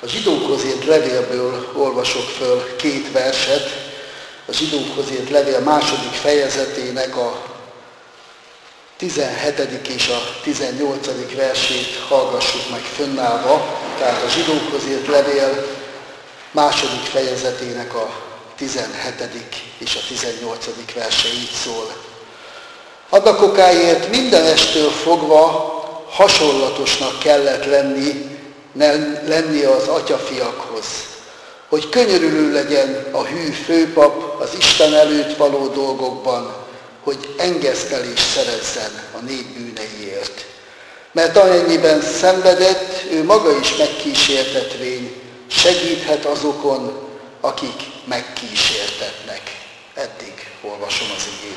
A zsidókhoz írt levélből olvasok föl két verset. A zsidókhoz írt levél második fejezetének a 17. és a 18. versét hallgassuk meg fönnállva. Tehát a zsidókhoz írt levél második fejezetének a 17. és a 18. verse így szól. Annak okáért mindenestől fogva hasonlatosnak kellett lennie az atyafiakhoz, hogy könyörülő legyen a hű főpap az Isten előtt való dolgokban, hogy engesztelést szerezzen a nép bűneiért. Mert amennyiben szenvedett, ő maga is megkísértetvény, segíthet azokon, akik megkísértetnek. Eddig olvasom az igét.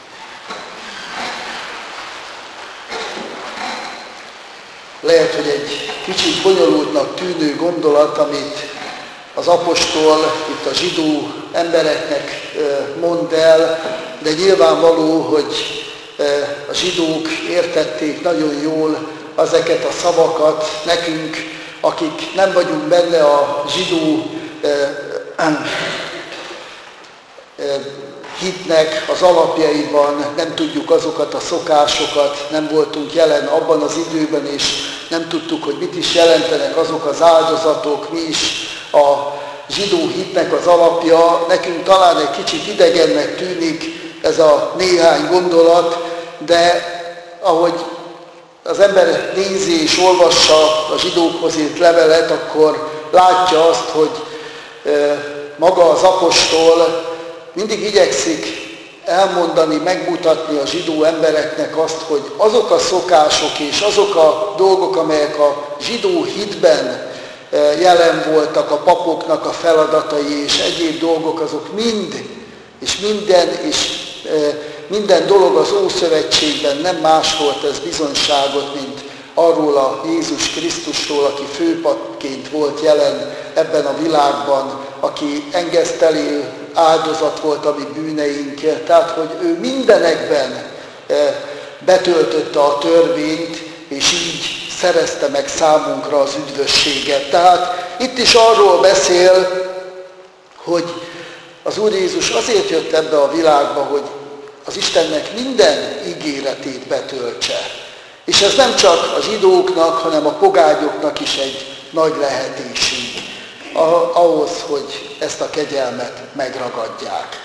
Lehet, hogy egy kicsit bonyolultnak tűnő gondolat, amit az apostol itt a zsidó embereknek mond el, de nyilvánvaló, hogy a zsidók értették nagyon jól ezeket a szavakat. Nekünk, akik nem vagyunk benne a zsidó hitnek az alapjaiban, nem tudjuk azokat a szokásokat, nem voltunk jelen abban az időben, és nem tudtuk, hogy mit is jelentenek azok az áldozatok, mi is a zsidó hitnek az alapja. Nekünk talán egy kicsit idegennek tűnik ez a néhány gondolat, de ahogy az ember nézi és olvassa a zsidókhoz írt levelet, akkor látja azt, hogy maga az apostol mindig igyekszik elmondani, megmutatni a zsidó embereknek azt, hogy azok a szokások és azok a dolgok, amelyek a zsidó hitben jelen voltak, a papoknak a feladatai és egyéb dolgok, azok minden dolog az Ószövetségben nem más volt, ez bizonyságot, mint arról a Jézus Krisztusról, aki főpapként volt jelen ebben a világban, aki engesztelő áldozat volt a mi bűneinkért. Tehát, hogy ő mindenekben betöltötte a törvényt, és így szerezte meg számunkra az üdvösséget. Tehát itt is arról beszél, hogy az Úr Jézus azért jött ebbe a világba, hogy az Istennek minden ígéretét betöltse. És ez nem csak a zsidóknak, hanem a pogányoknak is egy nagy lehetőség ahhoz, hogy ezt a kegyelmet megragadják.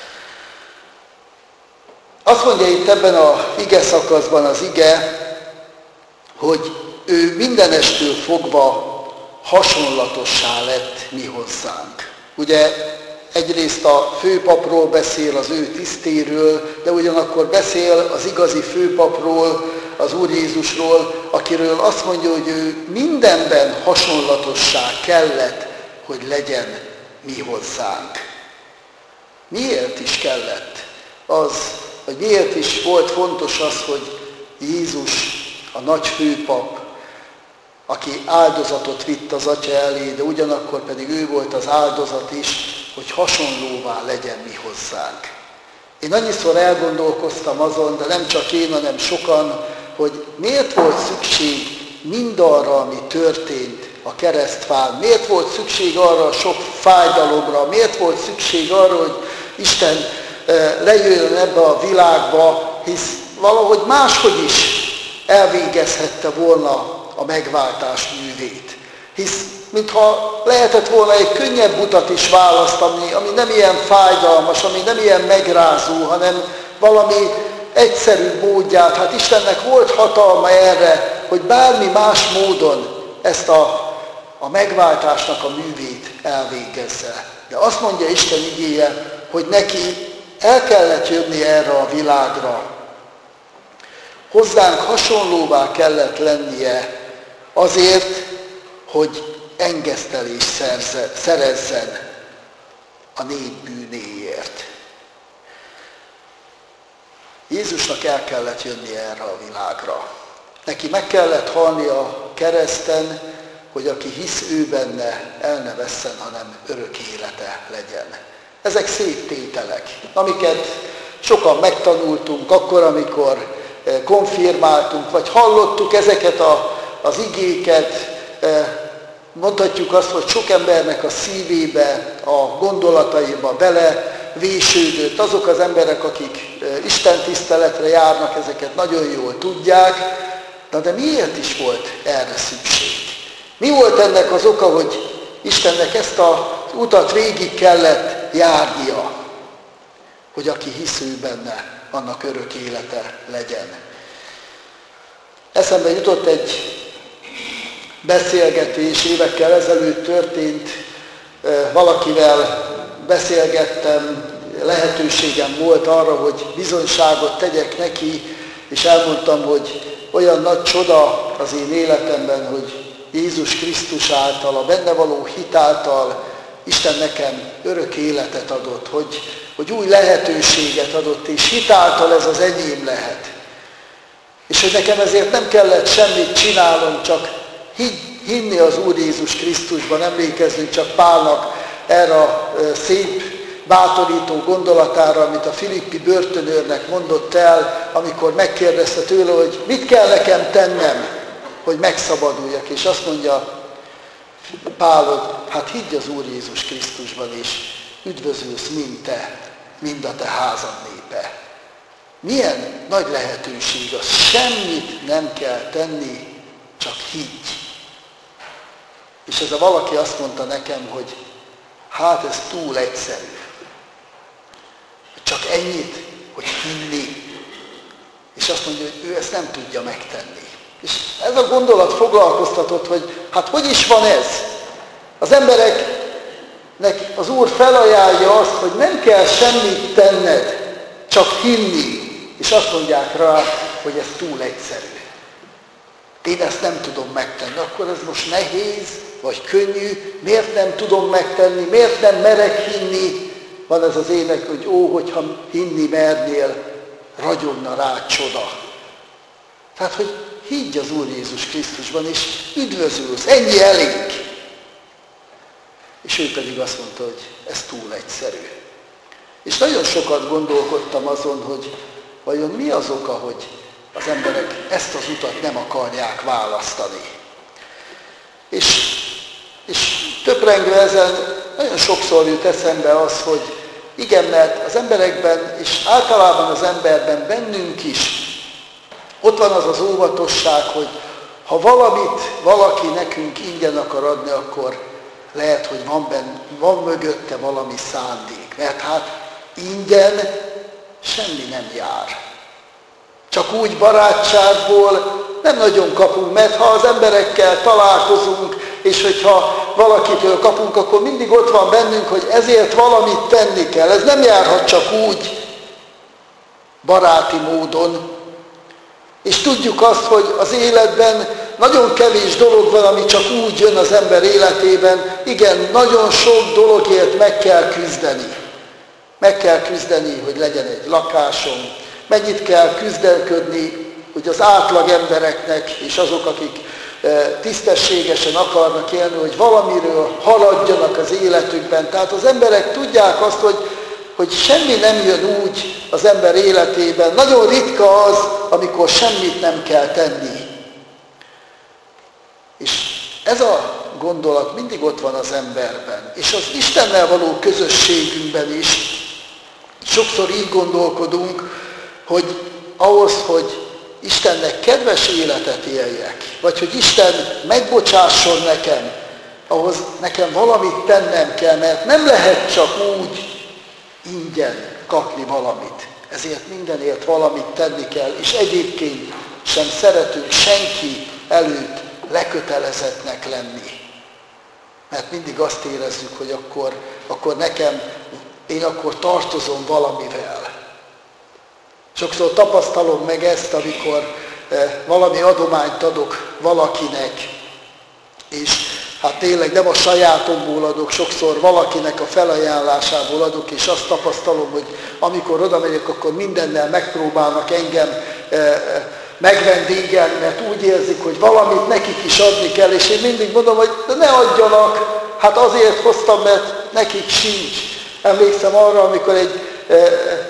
Azt mondja itt ebben az ige szakaszban az ige, hogy ő mindenestől fogva hasonlatossá lett mi hozzánk. Ugye egyrészt a főpapról beszél, az ő tisztéről, de ugyanakkor beszél az igazi főpapról, az Úr Jézusról, akiről azt mondja, hogy ő mindenben hasonlatossá kellett, hogy legyen mi hozzánk. Miért is kellett az, vagy miért is volt fontos az, hogy Jézus, a nagy főpap, aki áldozatot vitt az Atya elé, de ugyanakkor pedig ő volt az áldozat is, hogy hasonlóvá legyen mi hozzánk. Én annyiszor elgondolkoztam azon, de nem csak én, hanem sokan, hogy miért volt szükség mindarra, ami történt a keresztfán, miért volt szükség arra a sok fájdalomra, miért volt szükség arra, hogy Isten lejöjjön ebbe a világba, hisz valahogy máshogy is elvégezhette volna a megváltás művét. Hisz mintha lehetett volna egy könnyebb utat is választani, ami nem ilyen fájdalmas, ami nem ilyen megrázó, hanem valami egyszerű módját. Hát Istennek volt hatalma erre, hogy bármi más módon ezt a megváltásnak a művét elvégezze. De azt mondja Isten igéje, hogy neki el kellett jönni erre a világra. Hozzánk hasonlóvá kellett lennie azért, hogy engesztelést szerezzen a nép bűnéért. Jézusnak el kellett jönni erre a világra. Neki meg kellett halni a kereszten, hogy aki hisz ő benne, el ne vesszen, hanem örök élete legyen. Ezek szép tételek, amiket sokan megtanultunk akkor, amikor konfirmáltunk, vagy hallottuk ezeket az igéket, mondhatjuk azt, hogy sok embernek a szívébe, a gondolataiba belevésődött. Azok az emberek, akik Isten tiszteletre járnak, ezeket nagyon jól tudják. De miért is volt erre szükség? Mi volt ennek az oka, hogy Istennek ezt az utat végig kellett járnia, hogy aki hisz ő benne, annak örök élete legyen? Eszembe jutott egy beszélgetés, évekkel ezelőtt történt, valakivel beszélgettem, lehetőségem volt arra, hogy bizonyságot tegyek neki, és elmondtam, hogy olyan nagy csoda az én életemben, hogy Jézus Krisztus által, a benne való hit által Isten nekem örök életet adott, hogy új lehetőséget adott, és hit által ez az enyém lehet. És hogy nekem ezért nem kellett semmit csinálnom, csak hinni az Úr Jézus Krisztusban, emlékezzünk csak Pálnak erre a szép, bátorító gondolatára, amit a filippi börtönőrnek mondott el, amikor megkérdezte tőle, hogy mit kell nekem tennem, hogy megszabaduljak. És azt mondja Pál, hogy hát higgy az Úr Jézus Krisztusban, és üdvözülsz mind te, mind a te házad népe. Milyen nagy lehetőség az, semmit nem kell tenni, csak higgy. És ez a valaki azt mondta nekem, hogy hát ez túl egyszerű. Csak ennyit, hogy hinni. És azt mondja, hogy ő ezt nem tudja megtenni. És ez a gondolat foglalkoztatott, hogy hát hogy is van ez? Az embereknek az Úr felajánlja azt, hogy nem kell semmit tenned, csak hinni. És azt mondják rá, hogy ez túl egyszerű. Én ezt nem tudom megtenni. Akkor ez most nehéz, vagy könnyű? Miért nem tudom megtenni? Miért nem merek hinni? Van ez az ének, hogy hogyha hinni mernél, ragyogna rá csoda. Tehát, hogy higgy az Úr Jézus Krisztusban, és üdvözülsz, ennyi elég. És ő pedig azt mondta, hogy ez túl egyszerű. És nagyon sokat gondolkodtam azon, hogy vajon mi az oka, hogy az emberek ezt az utat nem akarják választani. És töprengve ezen nagyon sokszor jut eszembe az, hogy igen, mert az emberekben, és általában az emberben, bennünk is, ott van az az óvatosság, hogy ha valamit valaki nekünk ingyen akar adni, akkor lehet, hogy van mögötte valami szándék. Mert hát ingyen semmi nem jár. Csak úgy barátságból nem nagyon kapunk, mert ha az emberekkel találkozunk, és hogyha valakitől kapunk, akkor mindig ott van bennünk, hogy ezért valamit tenni kell. Ez nem járhat csak úgy, baráti módon. És tudjuk azt, hogy az életben nagyon kevés dolog van, ami csak úgy jön az ember életében. Igen, nagyon sok dologért meg kell küzdeni. Meg kell küzdeni, hogy legyen egy lakásom. Mennyit kell küzdelködni, hogy az átlag embereknek, és azok, akik tisztességesen akarnak élni, hogy valamiről haladjanak az életükben. Tehát az emberek tudják azt, hogy semmi nem jön úgy az ember életében. Nagyon ritka az, amikor semmit nem kell tenni. És ez a gondolat mindig ott van az emberben. És az Istennel való közösségünkben is sokszor így gondolkodunk, hogy ahhoz, hogy Istennek kedves életet éljek, vagy hogy Isten megbocsásson nekem, ahhoz nekem valamit tennem kell, mert nem lehet csak úgy ingyen kapni valamit. Ezért mindenért valamit tenni kell, és egyébként sem szeretünk senki előtt lekötelezettnek lenni. Mert mindig azt érezzük, hogy akkor én akkor tartozom valamivel. Sokszor tapasztalom meg ezt, amikor valami adományt adok valakinek, és hát tényleg nem a sajátomból adok, sokszor valakinek a felajánlásából adok, és azt tapasztalom, hogy amikor oda megyek, akkor mindennel megpróbálnak engem megvendégelni, mert úgy érzik, hogy valamit nekik is adni kell, és én mindig mondom, hogy ne adjanak, hát azért hoztam, mert nekik sincs. Emlékszem arra, amikor egy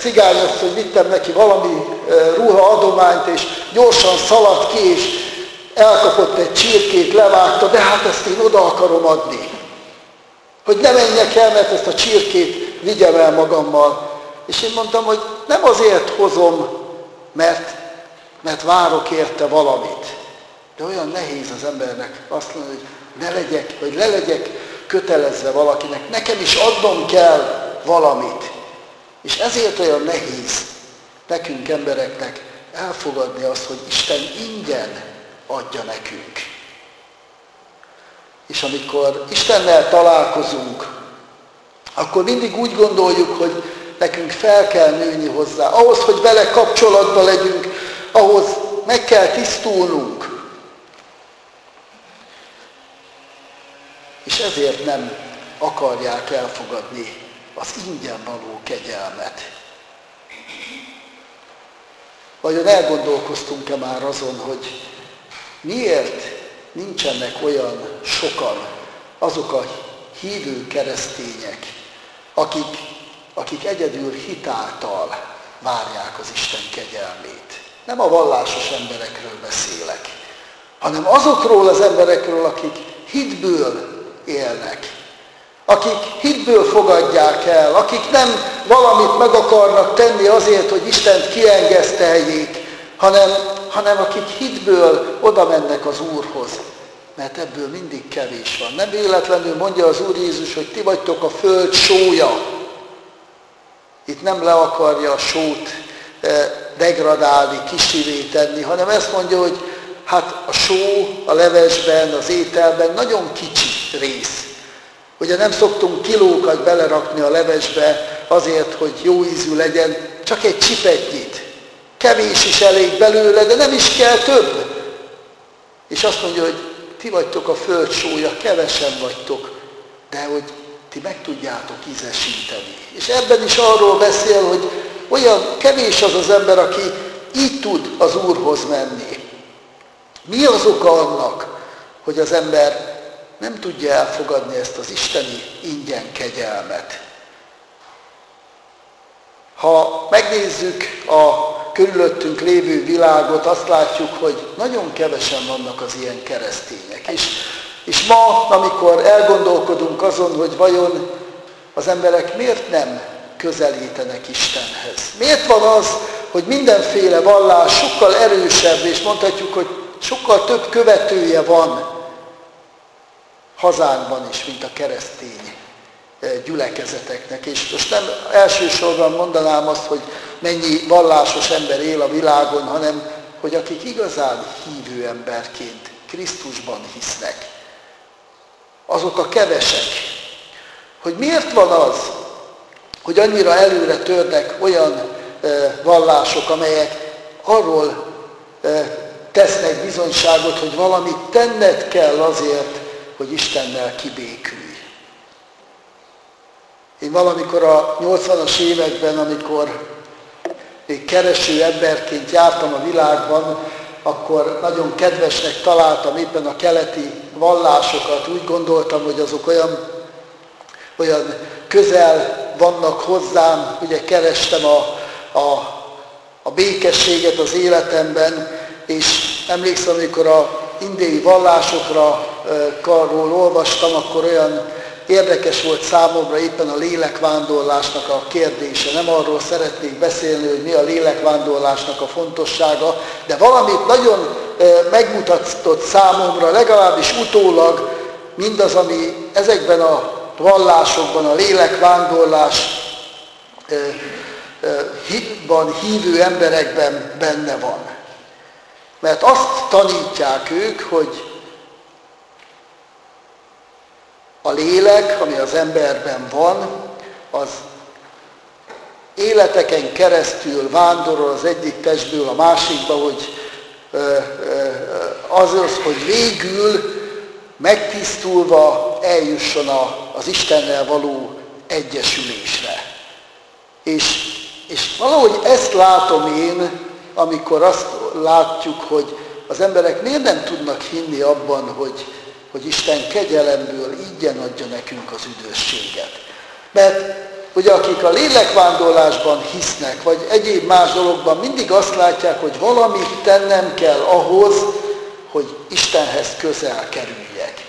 cigányasszony vittem neki valami ruhaadományt, és gyorsan szaladt ki, és elkapott egy csirkét, levágta, de hát ezt én oda akarom adni. Hogy ne menjek el, mert ezt a csirkét vigyem el magammal. És én mondtam, hogy nem azért hozom, mert várok érte valamit. De olyan nehéz az embernek azt mondani, hogy ne legyek, vagy le legyek kötelezve valakinek. Nekem is adnom kell valamit. És ezért olyan nehéz nekünk embereknek elfogadni azt, hogy Isten ingyen adja nekünk. És amikor Istennel találkozunk, akkor mindig úgy gondoljuk, hogy nekünk fel kell nőni hozzá. Ahhoz, hogy vele kapcsolatban legyünk, ahhoz meg kell tisztulnunk. És ezért nem akarják elfogadni az ingyen való kegyelmet. Vajon elgondolkoztunk-e már azon, hogy miért nincsenek olyan sokan azok a hívő keresztények, akik egyedül hitáltal várják az Isten kegyelmét. Nem a vallásos emberekről beszélek, hanem azokról az emberekről, akik hitből élnek, akik hitből fogadják el, akik nem valamit meg akarnak tenni azért, hogy Istent kiengeszteljék, hanem akik hitből oda mennek az Úrhoz, mert ebből mindig kevés van. Nem véletlenül mondja az Úr Jézus, hogy ti vagytok a föld sója. Itt nem le akarja a sót degradálni, kisivé tenni, hanem ezt mondja, hogy hát a só a levesben, az ételben nagyon kicsi rész. Ugye nem szoktunk kilókat belerakni a levesbe azért, hogy jó ízű legyen, csak egy csipetnyit. Kevés is elég belőle, de nem is kell több. És azt mondja, hogy ti vagytok a föld sója, kevesen vagytok, de hogy ti meg tudjátok ízesíteni. És ebben is arról beszél, hogy olyan kevés az az ember, aki így tud az Úrhoz menni. Mi az oka annak, hogy az ember nem tudja elfogadni ezt az isteni ingyen kegyelmet? Ha megnézzük a körülöttünk lévő világot, azt látjuk, hogy nagyon kevesen vannak az ilyen keresztények. És ma, amikor elgondolkodunk azon, hogy vajon az emberek miért nem közelítenek Istenhez. Miért van az, hogy mindenféle vallás sokkal erősebb, és mondhatjuk, hogy sokkal több követője van hazánkban is, mint a keresztény gyülekezeteknek. És most nem elsősorban mondanám azt, hogy mennyi vallásos ember él a világon, hanem hogy akik igazán hívő emberként Krisztusban hisznek, azok a kevesek. Hogy miért van az, hogy annyira előre törnek olyan vallások, amelyek arról tesznek bizonyságot, hogy valamit tenned kell azért, hogy Istennel kibékülj. Én valamikor a 80-as években, amikor még kereső emberként jártam a világban, akkor nagyon kedvesnek találtam éppen a keleti vallásokat. Úgy gondoltam, hogy azok olyan közel vannak hozzám, ugye kerestem a békességet az életemben, és emlékszem, amikor a indiai vallásokról olvastam, akkor olyan érdekes volt számomra éppen a lélekvándorlásnak a kérdése. Nem arról szeretnék beszélni, hogy mi a lélekvándorlásnak a fontossága, de valamit nagyon megmutatott számomra, legalábbis utólag, mindaz, ami ezekben a vallásokban, a lélekvándorlásban hívő emberekben benne van. Mert azt tanítják ők, hogy a lélek, ami az emberben van, az életeken keresztül vándorol az egyik testből a másikba, hogy hogy végül megtisztulva eljusson az Istennel való egyesülésre. És valahogy ezt látom én, amikor azt látjuk, hogy az emberek miért nem tudnak hinni abban, hogy Isten kegyelemből ingyen adja nekünk az üdvösséget. Mert ugye akik a lélekvándorlásban hisznek, vagy egyéb más dologban mindig azt látják, hogy valamit tennem kell ahhoz, hogy Istenhez közel kerüljek.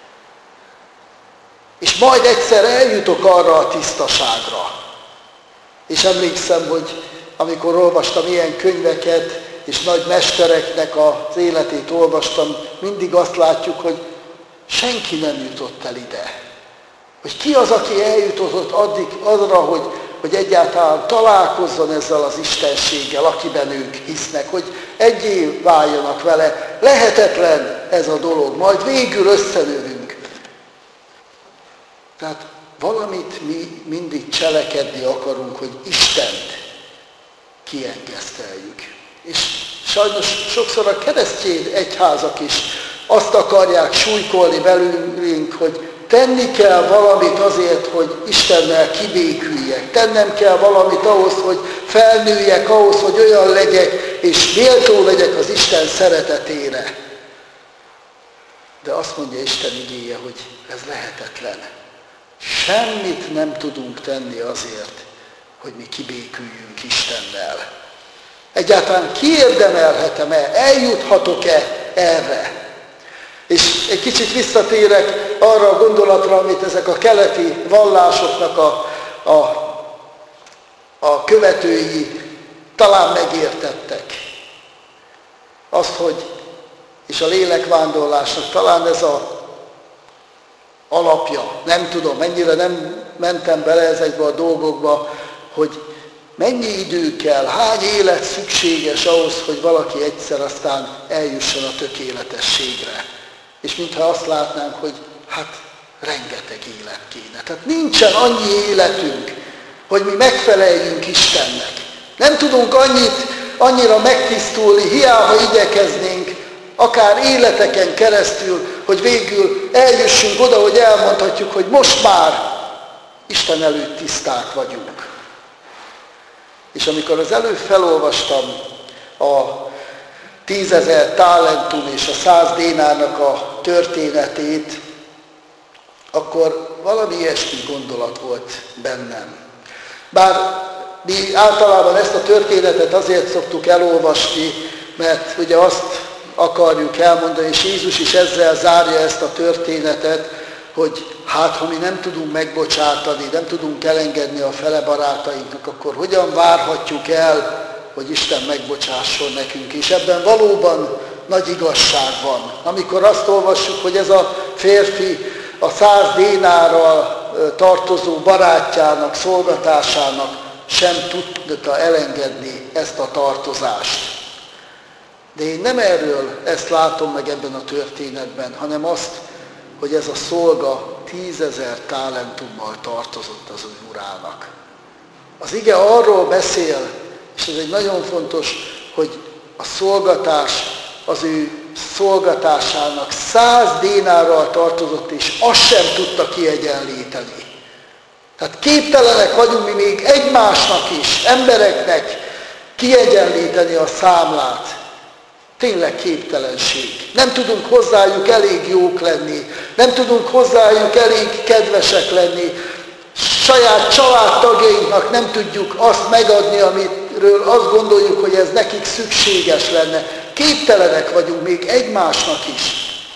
És majd egyszer eljutok arra a tisztaságra. És emlékszem, hogy amikor olvastam ilyen könyveket, és nagy mestereknek az életét olvastam, mindig azt látjuk, hogy senki nem jutott el ide. Hogy ki az, aki eljutott addig arra, hogy egyáltalán találkozzon ezzel az istenséggel, akiben ők hisznek, hogy egyé váljanak vele. Lehetetlen ez a dolog, majd végül összenövünk. Tehát valamit mi mindig cselekedni akarunk, hogy Istent kiengeszteljük. És sajnos sokszor a keresztény egyházak is azt akarják súlykolni belőlünk, hogy tenni kell valamit azért, hogy Istennel kibéküljek. Tennem kell valamit ahhoz, hogy felnőjek, ahhoz, hogy olyan legyek, és méltó legyek az Isten szeretetére. De azt mondja Isten igéje, hogy ez lehetetlen. Semmit nem tudunk tenni azért, hogy mi kibéküljünk Istennel. Egyáltalán kiérdemelhetem-e, eljuthatok-e erre? És egy kicsit visszatérek arra a gondolatra, amit ezek a keleti vallásoknak a követői talán megértettek. Azt, hogy, és a lélekvándorlásnak talán ez az alapja, nem tudom, mennyire nem mentem bele ezekbe a dolgokba, hogy mennyi idő kell, hány élet szükséges ahhoz, hogy valaki egyszer aztán eljusson a tökéletességre. És mintha azt látnánk, hogy hát rengeteg élet kéne. Tehát nincsen annyi életünk, hogy mi megfeleljünk Istennek. Nem tudunk annyira megtisztulni, hiába igyekeznénk, akár életeken keresztül, hogy végül eljussunk oda, hogy elmondhatjuk, hogy most már Isten előtt tiszták vagyunk. És amikor az előbb felolvastam a 10 000 talentum és a 100 dénárnak a történetét, akkor valami ilyesmi gondolat volt bennem. Bár mi általában ezt a történetet azért szoktuk elolvasni, mert ugye azt akarjuk elmondani, és Jézus is ezzel zárja ezt a történetet, hogy hát, ha mi nem tudunk megbocsátani, nem tudunk elengedni a fele barátainknak, akkor hogyan várhatjuk el, hogy Isten megbocsásson nekünk. És ebben valóban nagy igazság van. Amikor azt olvassuk, hogy ez a férfi a 100 dénárral tartozó barátjának, szolgatásának sem tudta elengedni ezt a tartozást. De én nem erről ezt látom meg ebben a történetben, hanem azt, hogy ez a szolga 10 000 talentummal tartozott az ő urának. Az ige arról beszél, és ez egy nagyon fontos, hogy a szolgatás az ő szolgatásának 100 dénárral tartozott, és azt sem tudta kiegyenlíteni. Tehát képtelenek vagyunk mi még egymásnak is, embereknek kiegyenlíteni a számlát. Tényleg képtelenség. Nem tudunk hozzájuk elég jók lenni, nem tudunk hozzájuk elég kedvesek lenni, saját családtagjainknak nem tudjuk azt megadni, amiről azt gondoljuk, hogy ez nekik szükséges lenne. Képtelenek vagyunk még egymásnak is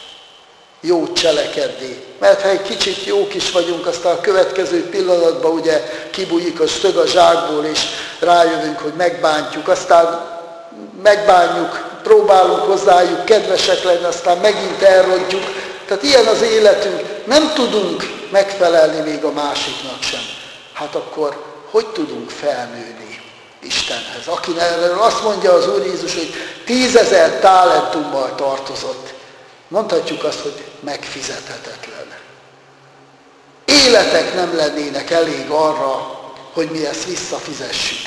jót cselekedni. Mert ha egy kicsit jók is vagyunk, aztán a következő pillanatban ugye kibújik a szög a zsákból, és rájövünk, hogy megbántjuk, aztán megbánjuk, próbálunk hozzájuk kedvesek lenni, aztán megint elrontjuk. Tehát ilyen az életünk, nem tudunk megfelelni még a másiknak sem. Hát akkor hogy tudunk felnőni Istenhez? Akinek azt mondja az Úr Jézus, hogy 10 000 talentummal tartozott. Mondhatjuk azt, hogy megfizethetetlen. Életek nem lennének elég arra, hogy mi ezt visszafizessük.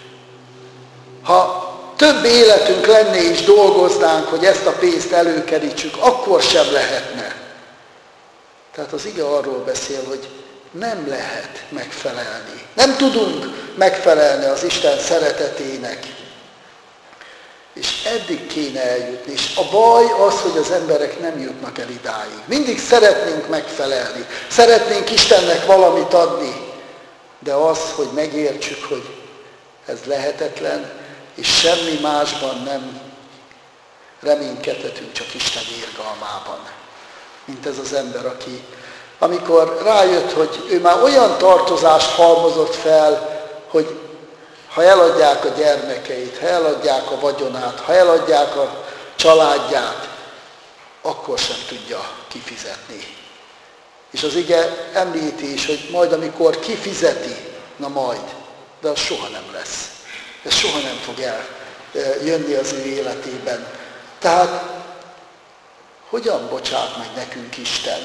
Ha több életünk lenne és dolgoznánk, hogy ezt a pénzt előkerítsük, akkor sem lehetne. Tehát az ige arról beszél, hogy nem lehet megfelelni. Nem tudunk megfelelni az Isten szeretetének. És eddig kéne eljutni. És a baj az, hogy az emberek nem jutnak el idáig. Mindig szeretnénk megfelelni. Szeretnénk Istennek valamit adni. De az, hogy megértsük, hogy ez lehetetlen, és semmi másban reménykedhetünk csak Isten irgalmában. Mint ez az ember, amikor rájött, hogy ő már olyan tartozást halmozott fel, hogy ha eladják a gyermekeit, ha eladják a vagyonát, ha eladják a családját, akkor sem tudja kifizetni. És az ige említi is, hogy majd amikor kifizeti, na majd, de az soha nem lesz. Ez soha nem fog eljönni az ő életében. Tehát hogyan bocsát meg nekünk Isten?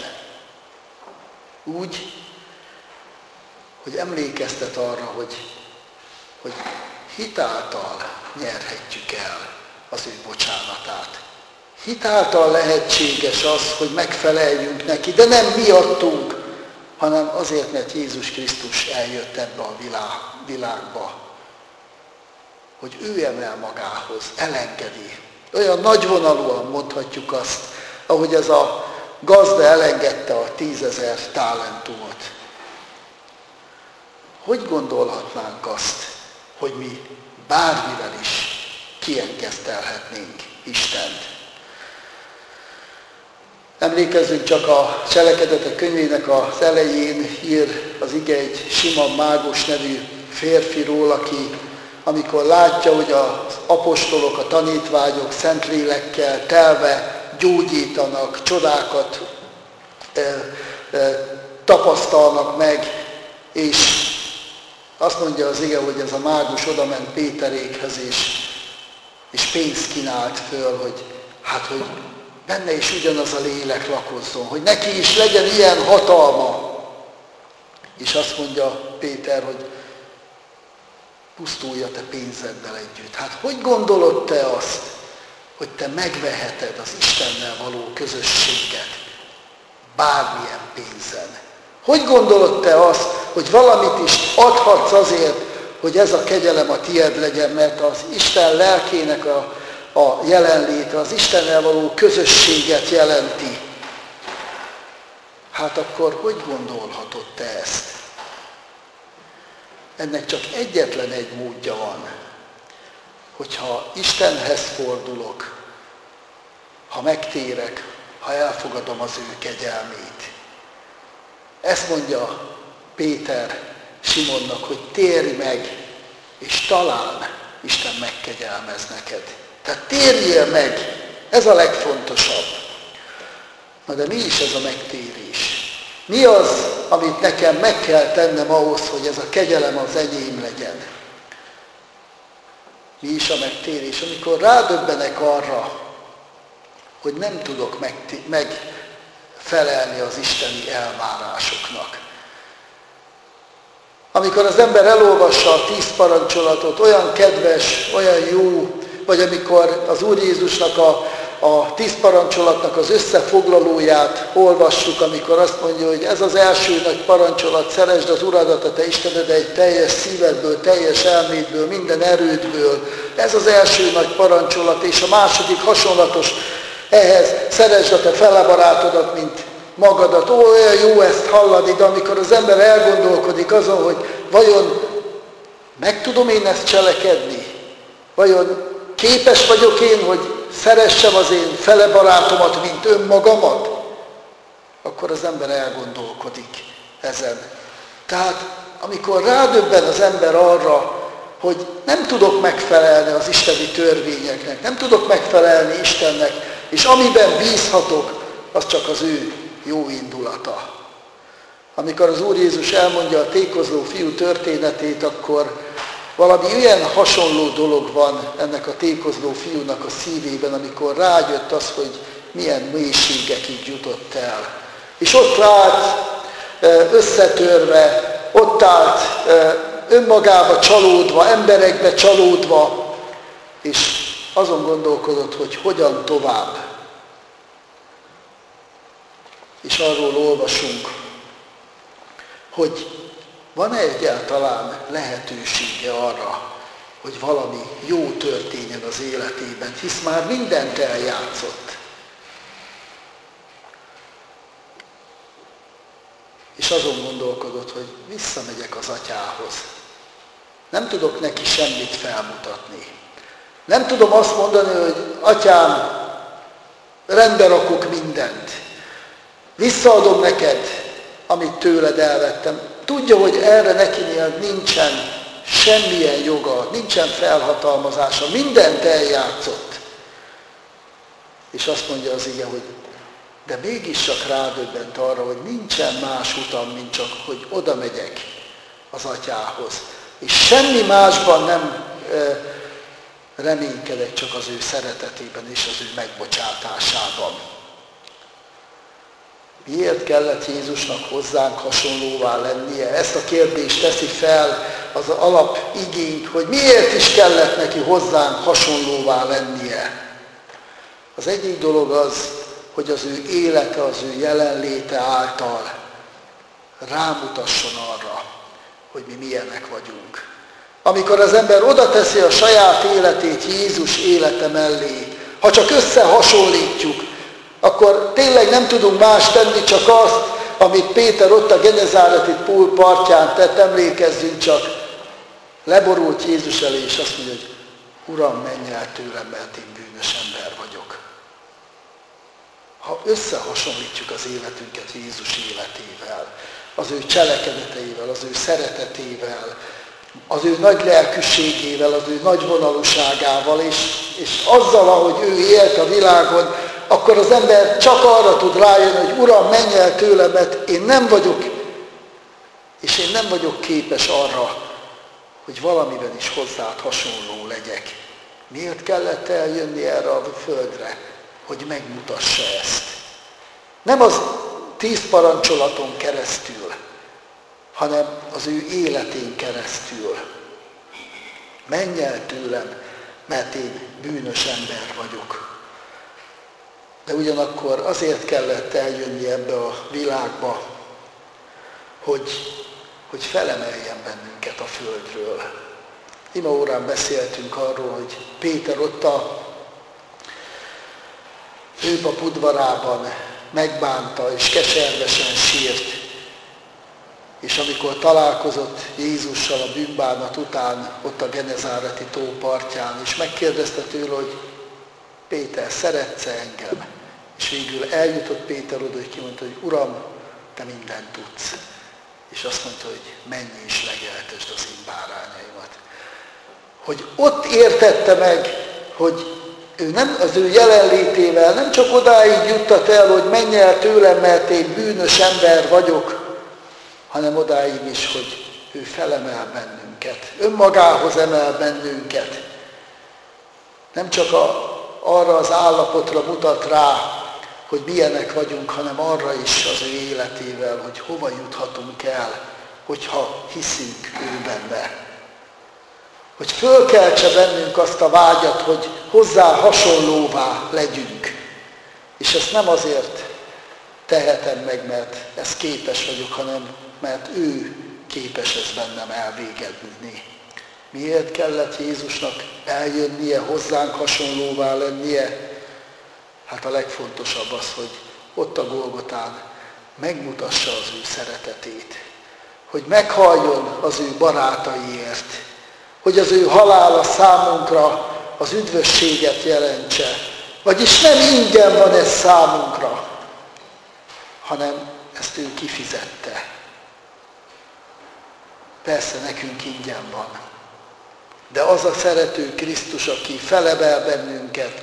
Úgy, hogy emlékeztet arra, hogy hitáltal nyerhetjük el az ő bocsánatát. Hitáltal lehetséges az, hogy megfeleljünk neki, de nem miattunk, hanem azért, mert Jézus Krisztus eljött ebbe a világba, hogy ő emel magához, elengedi. Olyan nagyvonalúan mondhatjuk azt, ahogy ez a gazda elengedte a 10 000 talentumot. Hogy gondolhatnánk azt, hogy mi bármivel is kiengesztelhetnénk Istent? Emlékezzünk csak a Cselekedetek könyvének az elején ír az ige egy Simon Mágus nevű férfiról, aki amikor látja, hogy az apostolok, a tanítványok Szentlélekkel telve gyógyítanak, csodákat tapasztalnak meg, és azt mondja az ige, hogy ez a mágus odament Péterékhez, és pénzt kínált föl, hogy benne is ugyanaz a lélek lakozzon, hogy neki is legyen ilyen hatalma. És azt mondja Péter, hogy pusztulj a te pénzeddel együtt. Hát hogy gondolod te azt, hogy te megveheted az Istennel való közösséget bármilyen pénzen? Hogy gondolod te azt, hogy valamit is adhatsz azért, hogy ez a kegyelem a tied legyen, mert az Isten lelkének a jelenléte, az Istennel való közösséget jelenti? Hát akkor hogy gondolhatod te ezt? Ennek csak egyetlen egy módja van, hogyha Istenhez fordulok, ha megtérek, ha elfogadom az ő kegyelmét. Ezt mondja Péter Simonnak, hogy térj meg, és talán Isten megkegyelmez neked. Tehát térjél meg, ez a legfontosabb. Na de mi is ez a megtérés? Mi az, amit nekem meg kell tennem ahhoz, hogy ez a kegyelem az enyém legyen? Mi is a megtérés? Amikor rádöbbenek arra, hogy nem tudok megfelelni az isteni elvárásoknak. Amikor az ember elolvassa a 10 parancsolatot, olyan kedves, olyan jó, vagy amikor az Úr Jézusnak a 10 parancsolatnak az összefoglalóját olvassuk, amikor azt mondja, hogy ez az első nagy parancsolat, szeresd az Uradat, a te Istened egy teljes szívedből, teljes elmédből, minden erődből. Ez az első nagy parancsolat, és a második hasonlatos ehhez, szeresd a te felebarátodat, mint magadat. Ó, olyan jó ezt hallani, de amikor az ember elgondolkodik azon, hogy vajon meg tudom én ezt cselekedni? Vajon képes vagyok én, hogy szeressem az én felebarátomat, mint önmagamat? Akkor az ember elgondolkodik ezen. Tehát amikor rádöbben az ember arra, hogy nem tudok megfelelni az isteni törvényeknek, nem tudok megfelelni Istennek, és amiben bízhatok, az csak az ő jó indulata. Amikor az Úr Jézus elmondja a tékozló fiú történetét, akkor valami ilyen hasonló dolog van ennek a tékozló fiúnak a szívében, amikor rájött az, hogy milyen mélységekig jutott el. És ott állt összetörve, ott állt önmagába csalódva, emberekbe csalódva, és azon gondolkodott, hogy hogyan tovább. És arról olvasunk, hogy van-e egyáltalán lehetősége arra, hogy valami jó történjen az életében, hisz már mindent eljátszott. És azon gondolkodott, hogy visszamegyek az atyához. Nem tudok neki semmit felmutatni. Nem tudom azt mondani, hogy atyám, rendbe rakok mindent. Visszaadom neked, amit tőled elvettem. Tudja, hogy erre nekinél nincsen semmilyen joga, nincsen felhatalmazása, mindent eljátszott. És azt mondja az ige, hogy de mégis csak rádöbbent arra, hogy nincsen más utam, mint csak, hogy oda megyek az atyához. És semmi másban nem reménykedek, csak az ő szeretetében és az ő megbocsátásában. Miért kellett Jézusnak hozzánk hasonlóvá lennie? Ezt a kérdést teszi fel az alapigénk, hogy miért is kellett neki hozzánk hasonlóvá lennie. Az egyik dolog az, hogy az ő élete, az ő jelenléte által rámutasson arra, hogy mi milyenek vagyunk. Amikor az ember oda teszi a saját életét Jézus élete mellé, ha csak összehasonlítjuk, akkor tényleg nem tudunk más tenni, csak azt, amit Péter ott a Genezáreti pool partján tett, emlékezzünk csak, leborult Jézus elé, és azt mondja, hogy Uram, menj el tőlem, mert én bűnös ember vagyok. Ha összehasonlítjuk az életünket Jézus életével, az ő cselekedeteivel, az ő szeretetével, az ő nagy lelkűségével, az ő nagy vonalúságával, és azzal, ahogy ő élt a világon, akkor az ember csak arra tud rájönni, hogy Uram, menj el tőlem, mert én nem vagyok, és én nem vagyok képes arra, hogy valamiben is hozzád hasonló legyek. Miért kellett eljönni erre a földre? Hogy megmutassa ezt. Nem az 10 parancsolaton keresztül, hanem az ő életén keresztül. Menj el tőlem, mert én bűnös ember vagyok. De ugyanakkor azért kellett eljönni ebbe a világba, hogy felemeljen bennünket a földről. Imaórán beszéltünk arról, hogy Péter ott a főpap udvarában megbánta és keservesen sírt. És amikor találkozott Jézussal a bűnbánat után, ott a Genezáreti tó partján, és megkérdezte tőle, hogy Péter, szeretsz engem? És végül eljutott Péter oda, hogy kimondta, hogy Uram, te mindent tudsz. És azt mondta, hogy menj és legeltesd az én bárányaimat. Hogy ott értette meg, hogy ő nem az ő jelenlétével nem csak odáig juttat el, hogy menj el tőlem, mert én bűnös ember vagyok, hanem odáig is, hogy ő felemel bennünket, önmagához emel bennünket. Nem csak arra az állapotra mutat rá, hogy milyenek vagyunk, hanem arra is az ő életével, hogy hova juthatunk el, hogyha hiszünk ő benne. Hogy fölkeltse bennünk azt a vágyat, hogy hozzá hasonlóvá legyünk. És ezt nem azért tehetem meg, mert ezt képes vagyok, hanem mert ő képes ezt bennem elvégezni. Miért kellett Jézusnak eljönnie, hozzánk hasonlóvá lennie? Hát a legfontosabb az, hogy ott a Golgotán megmutassa az ő szeretetét. Hogy meghalljon az ő barátaiért. Hogy az ő halála számunkra az üdvösséget jelentse. Vagyis nem ingyen van ez számunkra, hanem ezt ő kifizette. Persze nekünk ingyen van. De az a szerető Krisztus, aki felebel bennünket,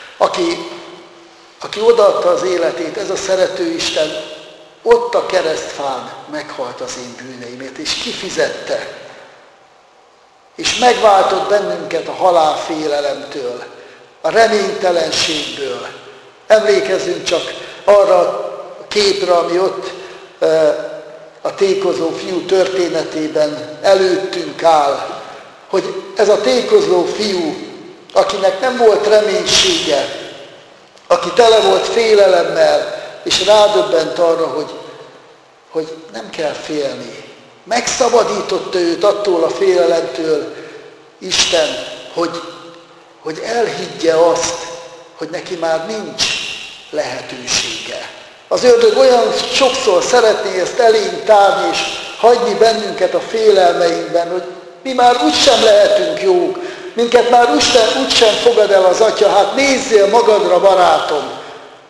aki odaadta az életét, ez a szerető Isten ott a keresztfán meghalt az én bűneimért, és kifizette. És megváltott bennünket a halálfélelemtől, a reménytelenségből. Emlékezzünk csak arra a képre, ami ott a tékozó fiú történetében előttünk áll, hogy ez a tékozó fiú, akinek nem volt reménysége, aki tele volt félelemmel, és rádöbbent arra, hogy nem kell félni. Megszabadította őt attól a félelemtől Isten, hogy elhiggye azt, hogy neki már nincs lehetősége. Az ördög olyan sokszor szeretné ezt elénk tárni, és hagyni bennünket a félelmeinkben, hogy mi már úgysem lehetünk jók, minket már úgysem fogad el az Atya, hát nézzél magadra, barátom,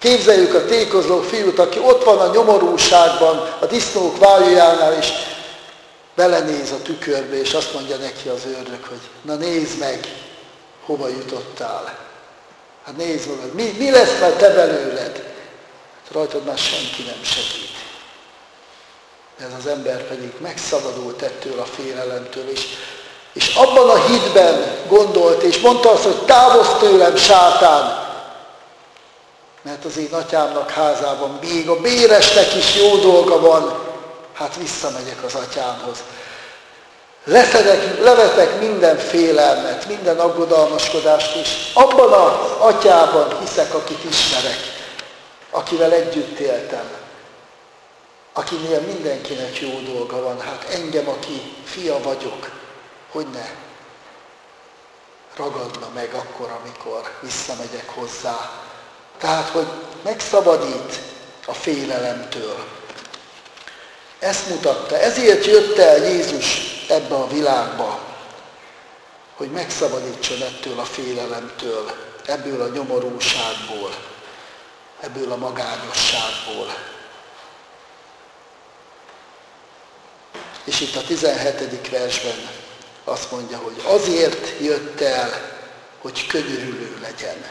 Képzeljük a tékozló fiút, aki ott van a nyomorúságban, a disznók vájújánál, és belenéz a tükörbe, és azt mondja neki az ördög, hogy na nézd meg, hova jutottál. Hát nézd magad, mi lesz már te belőled? Rajtad már senki nem segít. Ez az ember pedig megszabadult ettől a félelemtől, és abban a hitben gondolt, és mondta azt, hogy távozz tőlem, sátán, mert az én atyámnak házában még a béresnek is jó dolga van, hát visszamegyek az atyámhoz. Levetek minden félelmet, minden aggodalmaskodást is. Abban az atyában hiszek, akit ismerek, akivel együtt éltem, akinél mindenkinek jó dolga van. Hát engem, aki fia vagyok, hogy ne ragadna meg akkor, amikor visszamegyek hozzá. Tehát, hogy megszabadít a félelemtől. Ezt mutatta. Ezért jött el Jézus ebbe a világba, hogy megszabadítson ettől a félelemtől, ebből a nyomorúságból, ebből a magányosságból. És itt a 17. versben azt mondja, hogy azért jött el, hogy könyörülő legyen.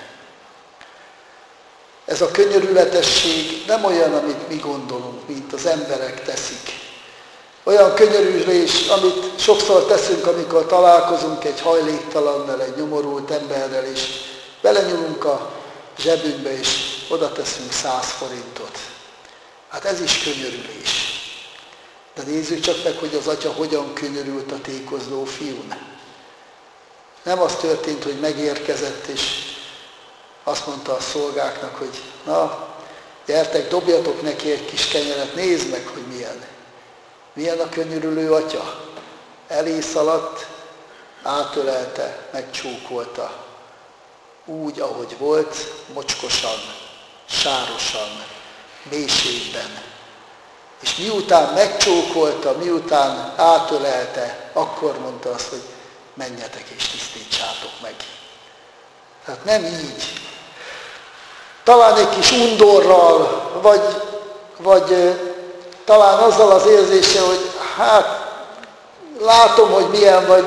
Ez a könyörületesség nem olyan, amit mi gondolunk, mint az emberek teszik. Olyan könyörülés, amit sokszor teszünk, amikor találkozunk egy hajléktalannal, egy nyomorult emberrel, és belenyúlunk a zsebünkbe, és oda teszünk 100 forintot. Hát ez is könyörülés. De nézzük csak meg, hogy az atya hogyan könyörült a tékozló fiún. Nem az történt, hogy megérkezett, és azt mondta a szolgáknak, hogy na, gyertek, dobjatok neki egy kis kenyeret, nézd meg, hogy milyen. Milyen a könyörülő atya. Elé szaladt, átölelte, megcsókolta. Úgy, ahogy volt, mocskosan, sárosan, mélységben. És miután megcsókolta, miután átölelte, akkor mondta azt, hogy menjetek és tisztítsátok meg. Tehát nem így. Talán egy kis undorral, vagy talán azzal az érzéssel, hogy hát látom, hogy milyen vagy,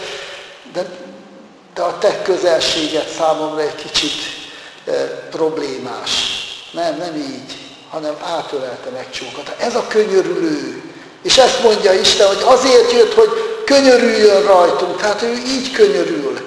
de a te közelséged számomra egy kicsit problémás. Nem így, hanem átölelte, megcsókolta. Ez a könyörülő. És ezt mondja Isten, hogy azért jött, hogy könyörüljön rajtunk. Tehát ő így könyörül.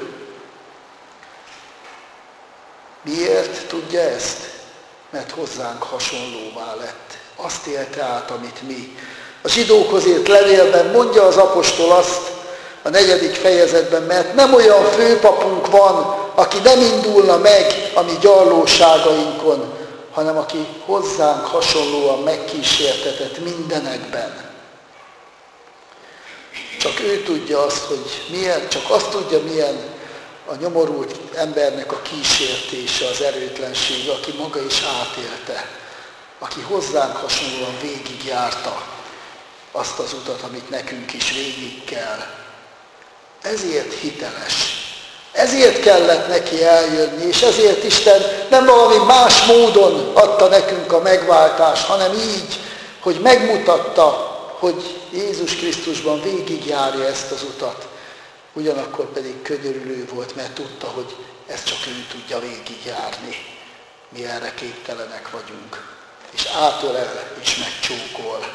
Miért tudja ezt? Mert hozzánk hasonlóvá lett. Azt élte át, amit mi. A zsidókhoz írt levélben mondja az apostol azt a 4. fejezetben, mert nem olyan főpapunk van, aki nem indulna meg a mi gyarlóságainkon, hanem aki hozzánk hasonlóan megkísértetett mindenekben. Csak ő tudja azt, hogy milyen, csak azt tudja, milyen a nyomorult embernek a kísértése, az erőtlensége, aki maga is átélte, aki hozzánk hasonlóan végigjárta azt az utat, amit nekünk is végig kell. Ezért hiteles. Ezért kellett neki eljönni, és ezért Isten nem valami más módon adta nekünk a megváltást, hanem így, hogy megmutatta, hogy Jézus Krisztusban végigjárja ezt az utat. Ugyanakkor pedig könyörülő volt, mert tudta, hogy ezt csak ő tudja végigjárni. Mi erre képtelenek vagyunk. És átölel és megcsókol.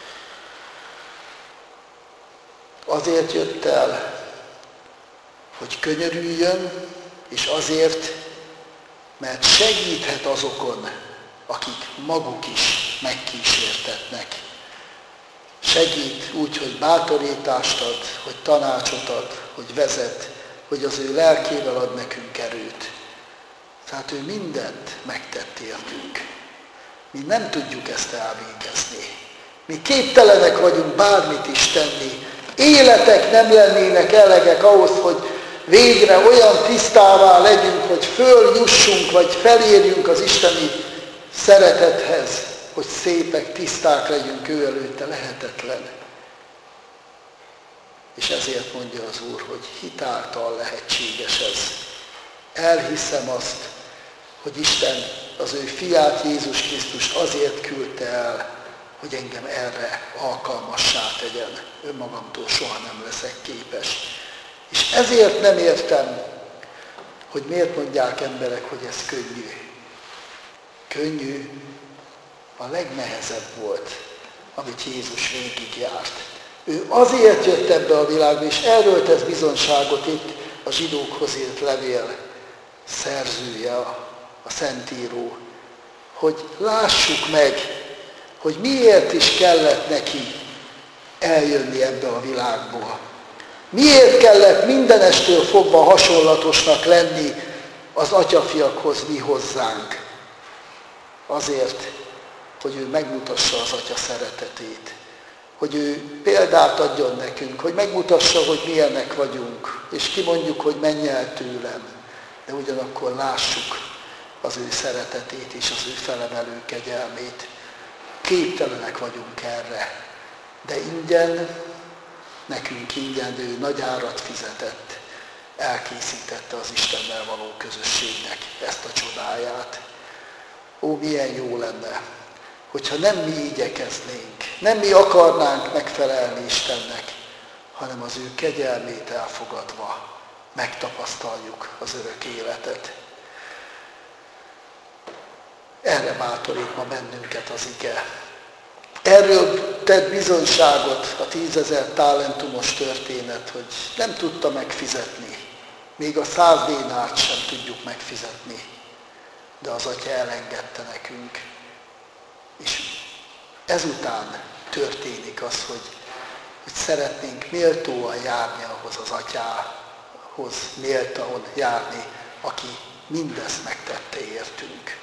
Azért jött el, hogy könyörüljön, és azért, mert segíthet azokon, akik maguk is megkísértetnek. Segít úgy, hogy bátorítást ad, hogy tanácsot ad, hogy vezet, hogy az ő lelkével ad nekünk erőt. Tehát ő mindent megtett értünk. Mi nem tudjuk ezt elvégezni. Mi képtelenek vagyunk bármit is tenni. Életek nem lennének elegek ahhoz, hogy végre olyan tisztává legyünk, hogy följussunk, vagy felérjünk az isteni szeretethez, hogy szépek, tiszták legyünk ő előtte, lehetetlen. És ezért mondja az Úr, hogy hit által lehetséges ez. Elhiszem azt, hogy Isten az ő fiát, Jézus Krisztust azért küldte el, hogy engem erre alkalmassá tegyen. Önmagamtól soha nem leszek képes. És ezért nem értem, hogy miért mondják emberek, hogy ez könnyű. Könnyű, a legnehezebb volt, amit Jézus végigjárt. Ő azért jött ebbe a világba, és erről tesz bizonyságot itt a zsidókhoz írt levél szerzője, a Szentíró, hogy lássuk meg, hogy miért is kellett neki eljönni ebbe a világból. Miért kellett mindenestől fogva hasonlatosnak lenni az atyafiakhoz, mi hozzánk? Azért, hogy ő megmutassa az Atya szeretetét, hogy ő példát adjon nekünk, hogy megmutassa, hogy milyenek vagyunk, és kimondjuk, hogy menj el tőlem, de ugyanakkor lássuk az ő szeretetét és az ő felemelő kegyelmét. Képtelenek vagyunk erre, de ingyen, nekünk ingyen, de ő nagy árat fizetett, elkészítette az Istennel való közösségnek ezt a csodáját. Ó, milyen jó lenne, hogyha nem mi igyekeznénk, nem mi akarnánk megfelelni Istennek, hanem az ő kegyelmét elfogadva megtapasztaljuk az örök életet. Erre bátorít ma bennünket az ige. Erről tett bizonyságot a 10 000 talentumos történet, hogy nem tudta megfizetni. Még a 100 dénárt sem tudjuk megfizetni. De az Atya elengedte nekünk. És ezután történik az, hogy szeretnénk méltóan járni ahhoz az Atyához, méltóan járni, aki mindezt megtette értünk.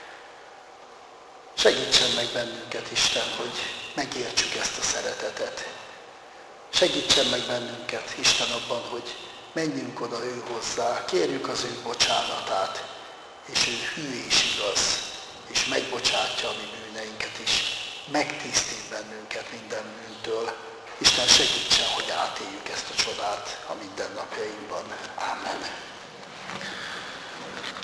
Segítsen meg bennünket, Isten, hogy megértsük ezt a szeretetet. Segítsen meg bennünket, Isten, abban, hogy menjünk oda ő hozzá, kérjük az ő bocsánatát, és ő hű és igaz, és megbocsátja a mi bűneinket is, megtisztít bennünket minden bűntől. Isten segítsen, hogy átéljük ezt a csodát a mindennapjainkban. Ámen.